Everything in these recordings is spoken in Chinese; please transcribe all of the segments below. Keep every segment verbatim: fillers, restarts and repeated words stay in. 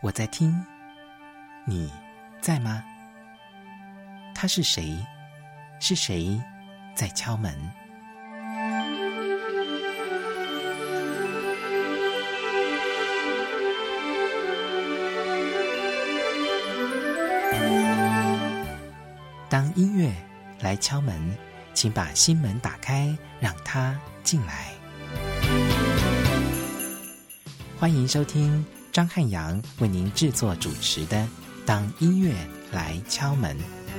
我在听，你在吗？他是谁？是谁在敲门？当音乐来敲门，请把心门打开，让它进来。欢迎收听张汉阳为您制作主持的《当音乐来敲门》。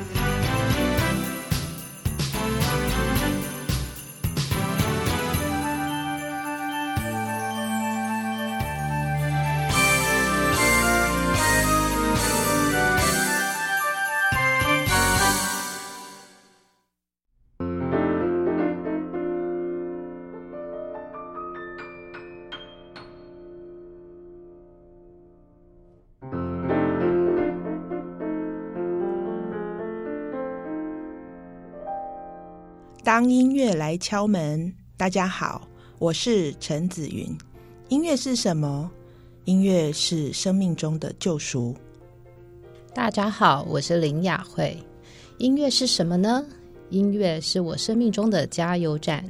当音乐来敲门，大家好，我是陈子云。音乐是什么？音乐是生命中的救赎。 大家好，我是林雅慧。音乐是什么呢？音乐是我生命中的加油站。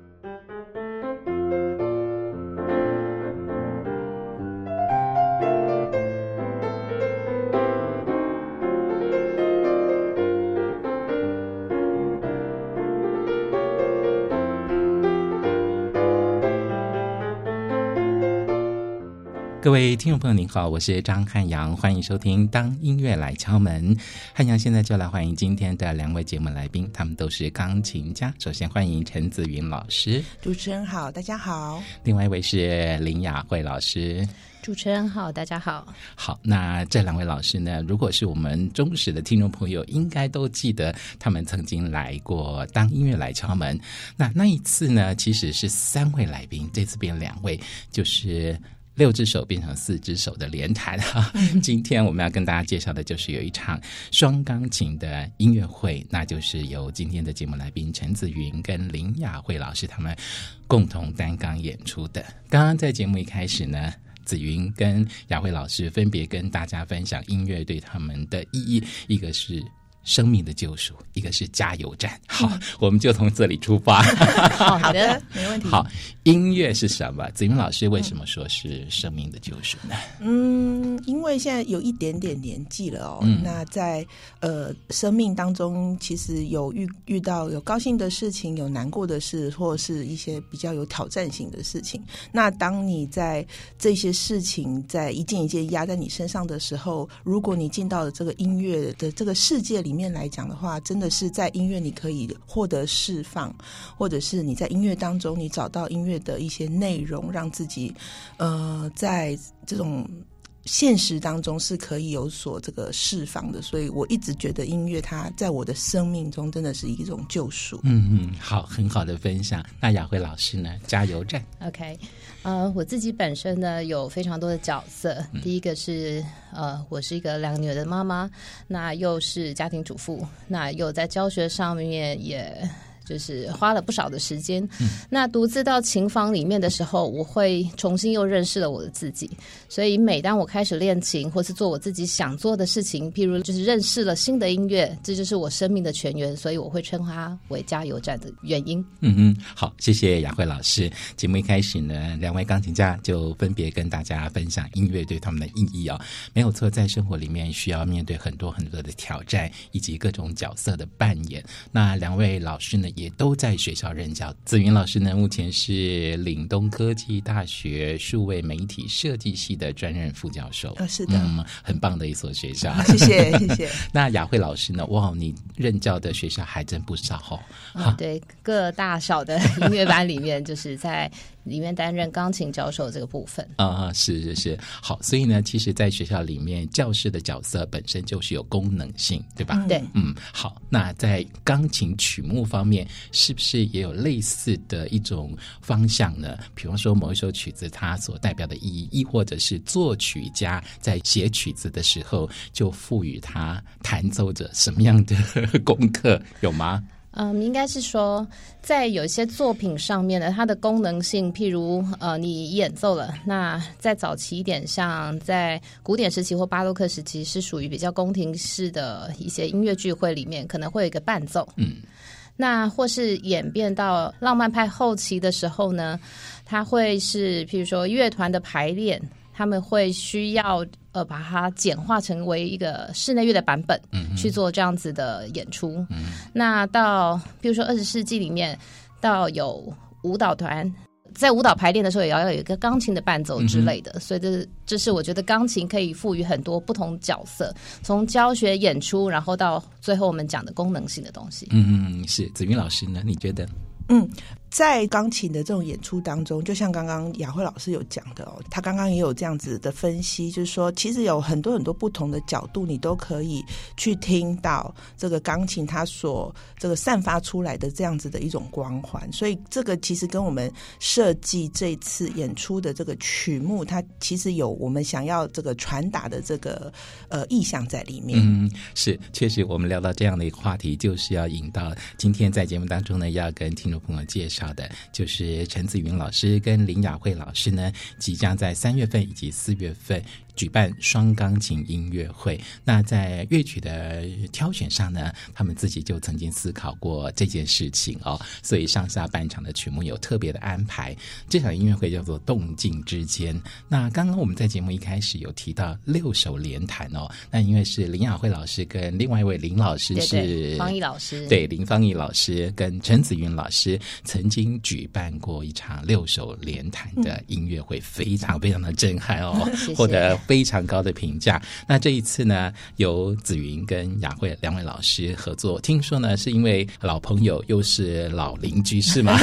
各位听众朋友您好，我是张汉阳，欢迎收听当音乐来敲门。汉阳现在就来欢迎今天的两位节目来宾，他们都是钢琴家。首先欢迎陈子云老师。 主持人好，大家好。 另外一位是林雅慧老师。 主持人好，大家好。 好，那这两位老师呢，如果是我们忠实的听众朋友，应该都记得他们曾经来过当音乐来敲门。那那一次呢，其实是三位来宾，这次变两位，就是六只手变成四只手的连弹哈。今天我们要跟大家介绍的就是有一场双钢琴的音乐会，那就是由今天的节目来宾陈子云跟林雅慧老师他们共同担纲演出的。刚刚在节目一开始呢，子云跟雅慧老师分别跟大家分享音乐对他们的意义，一个是生命的救赎，一个是加油站。好，嗯、我们就从这里出发。 好的，没问题。 好，音乐是什么？子云老师为什么说是生命的救赎呢？ 嗯，因为现在有一点点年纪了哦。嗯、那在呃生命当中，其实有遇遇到有高兴的事情，有难过的事，或是一些比较有挑战性的事情。那当你在这些事情在一件一件压在你身上的时候，如果你进到了这个音乐的这个世界里面来讲的话，真的是在音乐你可以获得释放，或者是你在音乐当中你找到音乐的一些内容，让自己呃在这种现实当中是可以有所这个释放的。所以我一直觉得音乐它在我的生命中真的是一种救赎。 嗯嗯，好，很好的分享。那雅慧老师呢？加油站。 OK， 呃，我自己本身呢有非常多的角色。嗯、第一个是呃，我是一个两个女儿的妈妈，那又是家庭主妇，那又在教学上面也就是花了不少的时间。嗯、那独自到琴房里面的时候，我会重新又认识了我的自己。所以每当我开始练琴或是做我自己想做的事情，譬如就是认识了新的音乐，这就是我生命的泉源，所以我会称它为加油站的原因。 嗯嗯，好，谢谢雅慧老师。节目一开始呢，两位钢琴家就分别跟大家分享音乐对他们的意义哦。没有错，在生活里面需要面对很多很多的挑战，以及各种角色的扮演。那两位老师呢也都在学校任教。子云老师呢目前是岭东科技大学数位媒体设计系的专任副教授。 哦，是的， 嗯，很棒的一所学校。 谢谢谢谢。 那雅慧老师呢？哇，你任教的学校还真不少哦。 哦，对，各大小的音乐班里面，就是在里面担任钢琴教授这个部分。 啊、呃，是是是，好，所以呢，其实，在学校里面，教师的角色本身就是有功能性，对吧？ 嗯、对， 嗯，好，那在钢琴曲目方面，是不是也有类似的一种方向呢？比方说，某一首曲子它所代表的意义，亦或者是作曲家在写曲子的时候，就赋予它弹奏着什么样的功课，有吗？ 嗯，应该是说在有一些作品上面呢，它的功能性，譬如呃，你演奏了，那在早期一点，像在古典时期或巴洛克时期，是属于比较宫廷式的一些音乐聚会里面，可能会有一个伴奏。嗯，那或是演变到浪漫派后期的时候呢，它会是譬如说乐团的排练，他们会需要呃把它简化成为一个室内乐的版本，嗯，去做这样子的演出。嗯，那到比如说二十世纪里面，到有舞蹈团在舞蹈排练的时候，也要有一个钢琴的伴奏之类的。嗯，所以这这是我觉得钢琴可以赋予很多不同角色，从教学、演出，然后到最后我们讲的功能性的东西。 嗯嗯，是子云老师呢？你觉得？ 嗯，在钢琴的这种演出当中，就像刚刚雅慧老师有讲的哦，他刚刚也有这样子的分析，就是说其实有很多很多不同的角度，你都可以去听到这个钢琴它所这个散发出来的这样子的一种光环，所以这个其实跟我们设计这次演出的这个曲目，它其实有我们想要这个传达的这个呃意象在里面。 嗯，是，确实我们聊到这样的一个话题，就是要引到今天在节目当中呢，要跟听众朋友介绍的就是陈子云老师跟林雅慧老师呢，即将在三月份以及四月份举办双钢琴音乐会。那在乐曲的挑选上呢，他们自己就曾经思考过这件事情哦，所以上下半场的曲目有特别的安排。这场音乐会叫做动静之间。那刚刚我们在节目一开始有提到六首联弹哦，那因为是林雅慧老师跟另外一位林老师是对对方毅老师， 对，林方毅老师跟陈子云老师曾经举办过一场六首联弹的音乐会，非常非常的震撼哦， 谢谢， 获得非常高的评价。那这一次呢，由子云跟雅慧两位老师合作，听说呢是因为老朋友又是老邻居，是吗？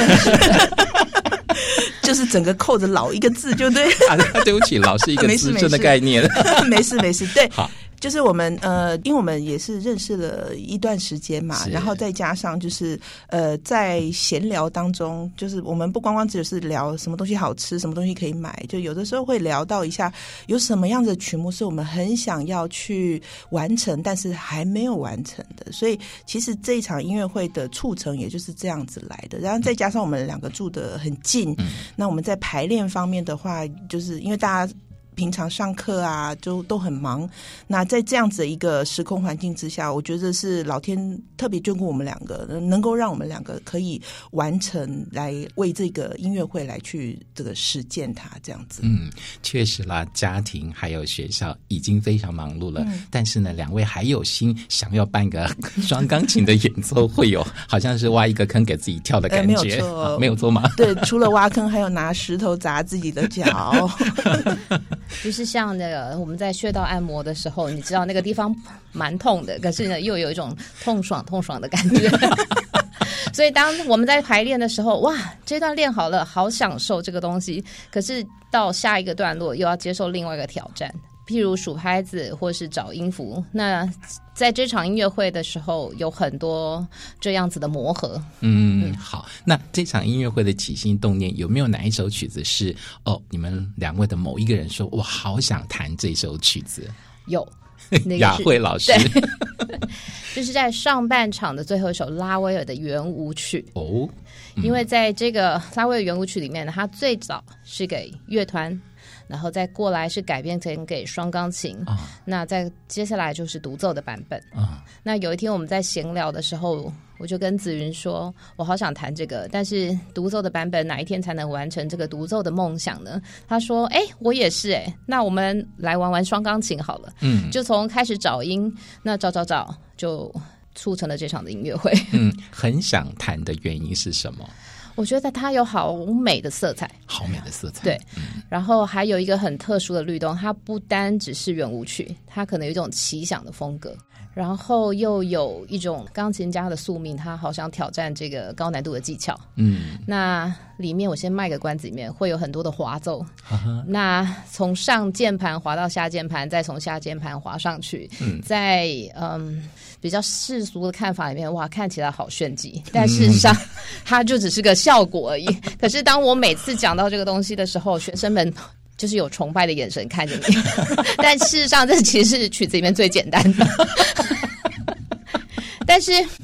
就是整个扣着老一个字就对、 啊、对不起，老是一个资深的概念。 没事没事，对， 好。 就是我们呃，因为我们也是认识了一段时间嘛，然后再加上就是呃，在闲聊当中，就是我们不光光只是聊什么东西好吃，什么东西可以买，就有的时候会聊到一下有什么样的曲目是我们很想要去完成，但是还没有完成的。所以其实这一场音乐会的促成也就是这样子来的。然后再加上我们两个住得很近，嗯、那我们在排练方面的话，就是因为大家平常上课啊就都很忙，那在这样子的一个时空环境之下，我觉得是老天特别眷顾我们两个，能够让我们两个可以完成，来为这个音乐会来去这个实践它这样子。 嗯，确实啦，家庭还有学校已经非常忙碌了、嗯、但是呢两位还有心想要办个双钢琴的演奏会有好像是挖一个坑给自己跳的感觉、呃、没有错、啊、没有错吗？ 对，除了挖坑还有拿石头砸自己的脚。 就是像那个我们在穴道按摩的时候，你知道那个地方蛮痛的，可是呢又有一种痛爽痛爽的感觉。所以当我们在排练的时候，哇，这段练好了，好享受这个东西，可是到下一个段落又要接受另外一个挑战，譬如数拍子或是找音符。那在这场音乐会的时候有很多这样子的磨合。 嗯，好，那这场音乐会的起心动念有没有哪一首曲子是哦你们两位的某一个人说我好想弹这首曲子？ 有，那雅慧老师就是在上半场的最后一首拉威尔的圆舞曲哦、 嗯、因为在这个拉威尔圆舞曲里面呢，它最早是给乐团，然后再过来是改编成给双钢琴、哦、那再接下来就是独奏的版本、哦、那有一天我们在闲聊的时候，我就跟子云说我好想弹这个，但是独奏的版本哪一天才能完成这个独奏的梦想呢？他说哎、欸，我也是哎、欸，那我们来玩玩双钢琴好了。嗯，就从开始找音，那找找找就促成了这场的音乐会。 嗯，很想弹的原因是什么？ 我觉得它有好美的色彩， 好美的色彩， 对、嗯、然后还有一个很特殊的律动，它不单只是圆舞曲，它可能有一种奇想的风格，然后又有一种钢琴家的宿命，他好想挑战这个高难度的技巧。嗯，那里面我先卖个关子，里面会有很多的滑奏，那从上键盘滑到下键盘，再从下键盘滑上去，嗯，在嗯比较世俗的看法里面，哇，看起来好炫技，但事实上、嗯、它就只是个效果而已。可是当我每次讲到这个东西的时候，学生们就是有崇拜的眼神看着你，但事实上这其实是曲子里面最简单的。但是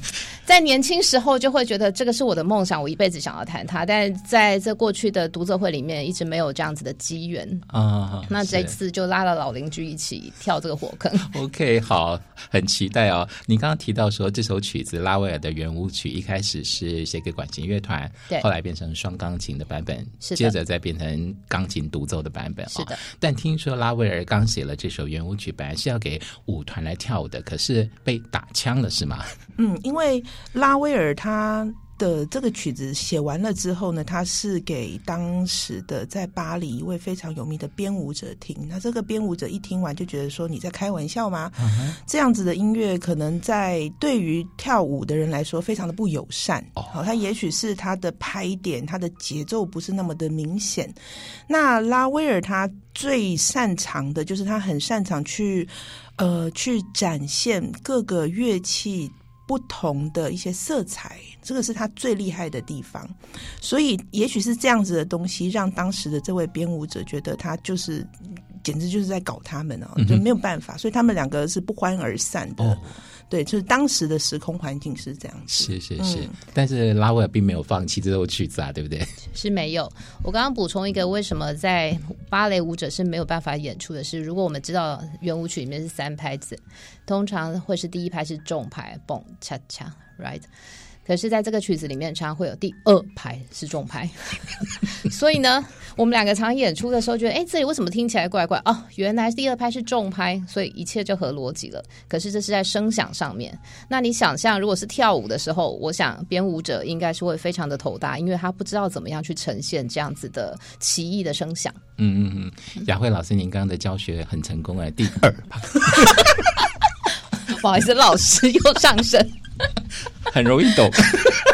在年轻时候就会觉得这个是我的梦想，我一辈子想要弹它，但在这过去的独奏会里面一直没有这样子的机缘啊。那这次就拉了老邻居一起跳这个火坑。 OK， 好，很期待哦。你刚刚提到说这首曲子拉威尔的圆舞曲一开始是写给管弦乐团，后来变成双钢琴的版本，接着再变成钢琴独奏的版本。 是的， 但听说拉威尔刚写了这首圆舞曲本来是要给舞团来跳舞的，可是被打枪了是吗？ 嗯，因为拉威尔他的这个曲子写完了之后呢，他是给当时的在巴黎一位非常有名的编舞者听。那这个编舞者一听完就觉得说你在开玩笑吗？ uh-huh. 这样子的音乐可能在对于跳舞的人来说非常的不友善。好、oh. 他也许是他的拍点他的节奏不是那么的明显。那拉威尔他最擅长的就是他很擅长去呃去展现各个乐器不同的一些色彩，这个是他最厉害的地方。所以也许是这样子的东西让当时的这位编舞者觉得他就是简直就是在搞他们哦，就没有办法，所以他们两个是不欢而散的。哦，对，就是当时的时空环境是这样子。 是是是、嗯、但是拉威尔并没有放弃这首曲子啊，对不对？ 是没有。我刚刚补充一个为什么在芭蕾舞者是没有办法演出的是，如果我们知道圆舞曲里面是三拍子，通常会是第一拍是重拍蹦恰恰 right， 可是在这个曲子里面常常会有第二拍是重拍所以呢我们两个常演出的时候觉得哎，这里为什么听起来怪怪哦，原来第二拍是重拍，所以一切就合逻辑了。可是这是在声响上面，那你想象如果是跳舞的时候，我想编舞者应该是会非常的头大，因为他不知道怎么样去呈现这样子的奇异的声响。 嗯嗯嗯，雅慧老师您刚刚的教学很成功哎，第二拍不好意思，老师又上身很容易懂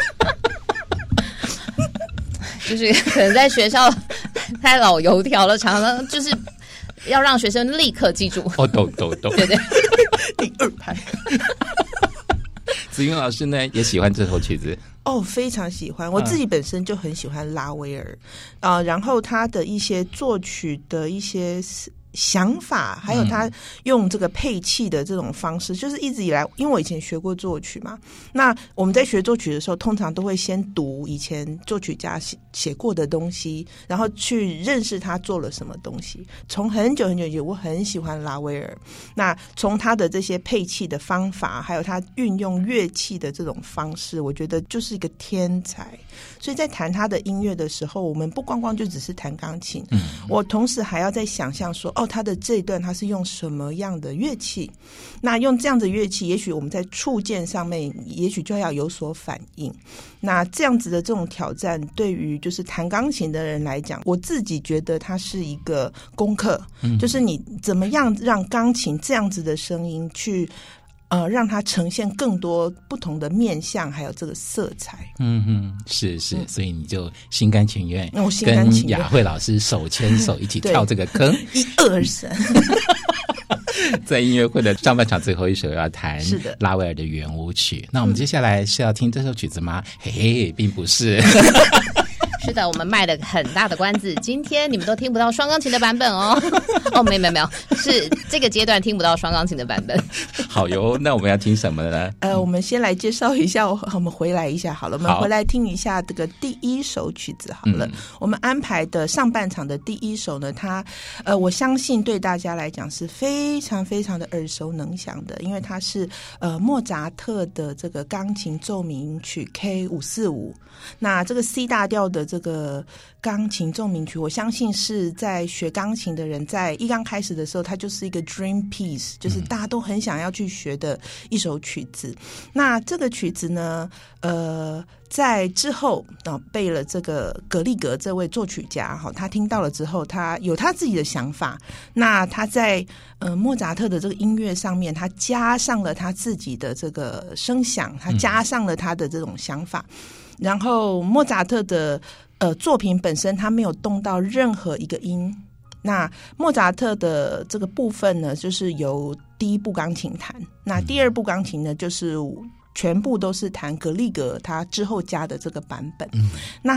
就是可能在学校太老油条了，常常就是要让学生立刻记住。 哦，懂懂懂， 对对第二拍子云老师呢也喜欢这首曲子哦，非常喜欢。我自己本身就很喜欢拉威尔啊、呃，然后他的一些作曲的一些想法，还有他用这个配器的这种方式、嗯、就是一直以来，因为我以前学过作曲嘛，那我们在学作曲的时候通常都会先读以前作曲家写写过的东西，然后去认识他做了什么东西。从很久很久以前我很喜欢拉威尔，那从他的这些配器的方法，还有他运用乐器的这种方式，我觉得就是一个天才。所以在弹他的音乐的时候，我们不光光就只是弹钢琴、嗯、我同时还要在想象说哦，他的这一段他是用什么样的乐器，那用这样的乐器也许我们在触键上面也许就要有所反应。那这样子的这种挑战对于就是弹钢琴的人来讲，我自己觉得它是一个功课、嗯、就是你怎么样让钢琴这样子的声音去呃，让它呈现更多不同的面向，还有这个色彩。 嗯嗯，是是、嗯，所以你就心甘情愿， 我心甘情愿跟雅慧老师手牵手一起跳这个坑， 一二三。 在音乐会的上半场最后一首要弹是的拉威尔的圆舞曲，那我们接下来是要听这首曲子吗？嘿嘿，并不是。 是的，我们卖了很大的关子，今天你们都听不到双钢琴的版本哦。哦，没有没有没有，是这个阶段听不到双钢琴的版本。 好哟，那我们要听什么呢？ 呃，我们先来介绍一下，我们回来一下好了，我们回来听一下这个第一首曲子好了。嗯、我们安排的上半场的第一首呢，它呃，我相信对大家来讲是非常非常的耳熟能详的，因为它是呃莫扎特的这个钢琴奏鸣曲 K 五四五。那这个 C 大调的这个钢琴奏鸣曲，我相信是在学钢琴的人在一刚开始的时候，它就是一个 dream piece， 就是大家都很想要去学的一首曲子。那这个曲子呢，呃，在之后啊、呃、被了这个格里格这位作曲家哈，他听到了之后，他有他自己的想法。那他在呃莫扎特的这个音乐上面，他加上了他自己的这个声响，他加上了他的这种想法。嗯，然后莫扎特的呃作品本身他没有动到任何一个音，那莫扎特的这个部分呢就是由第一部钢琴弹，那第二部钢琴呢就是全部都是弹格里格他之后加的这个版本。嗯，那他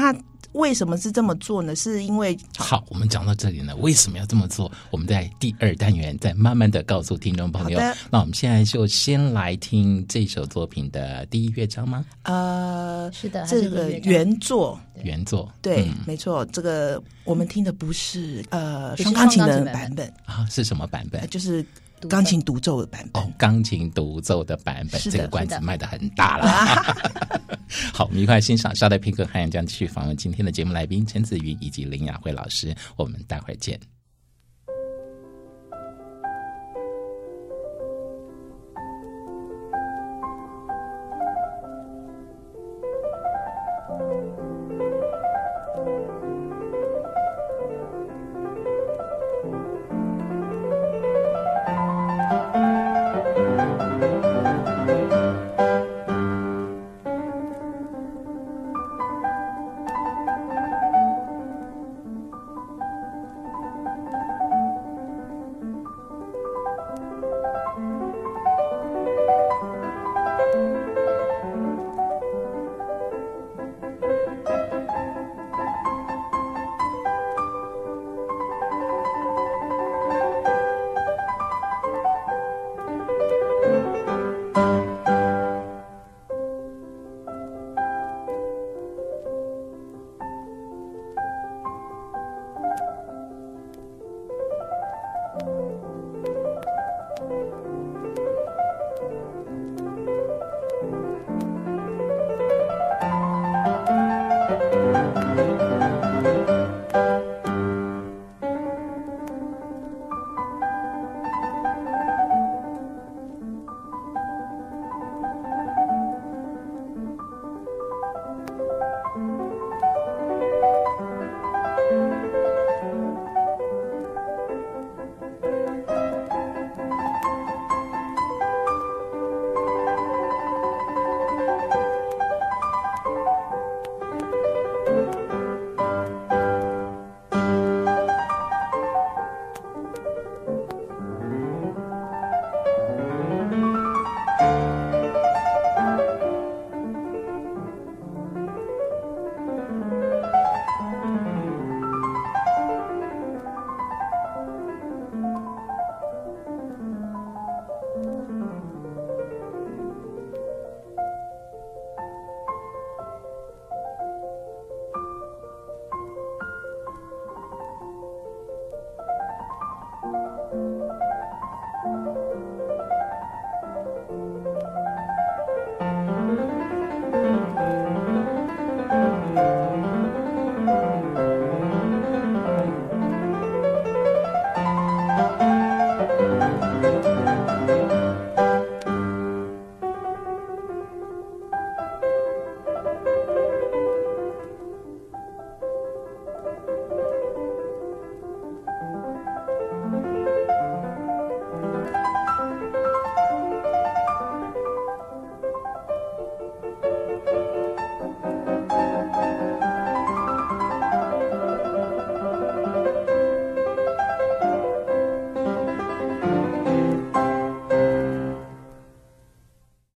为什么是这么做呢？是因为好，我们讲到这里呢，为什么要这么做？我们在第二单元再慢慢的告诉听众朋友。那我们现在就先来听这首作品的第一乐章吗？ 呃， 是的， 这个原作， 原作， 对， 嗯、 没错。这个我们听的不是呃不是双钢琴的双钢琴版本啊，是什么版本？ 就是钢琴独奏的版本。 哦，钢琴独奏的版本， 是的这个关子卖得很大了。好，我们一块欣赏。稍待片刻，汉阳将继续访问今天的节目来宾陈子云以及林雅慧老师。我们待会儿见。